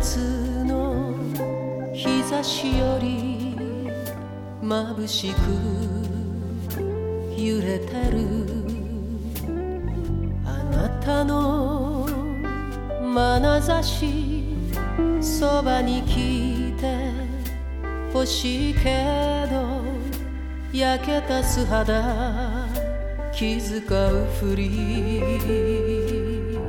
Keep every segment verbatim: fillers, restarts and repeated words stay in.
夏の日差しより眩しく揺れてるあなたの眼差しそばに来て欲しいけど焼けた素肌気遣うふり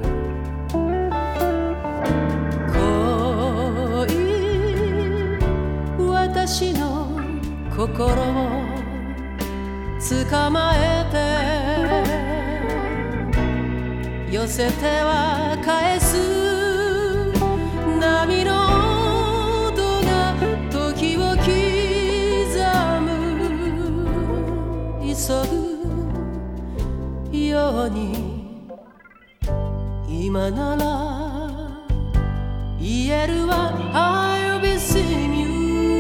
私の心を捕まえて寄せては返す波の音が時を刻む急ぐように今なら言えるわ I'll be seeing you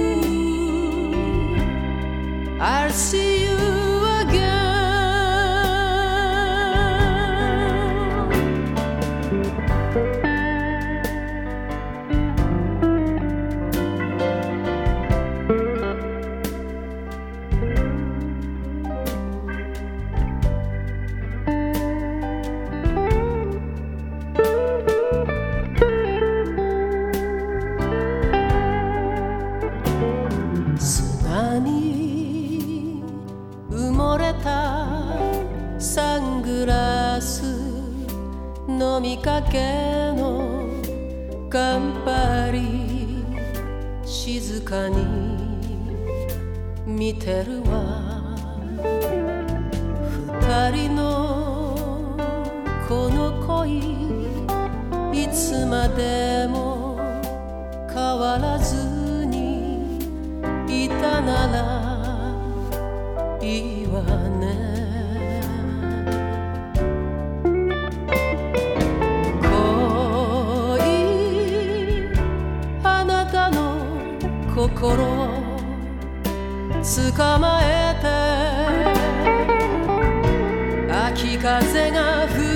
I'll see you again 砂に埋もれたサングラス飲みかけの乾杯静かに見てるわ二人のこの恋いつまでも変わらずにいたならいいわね恋あなたの心を捕まえて秋風が吹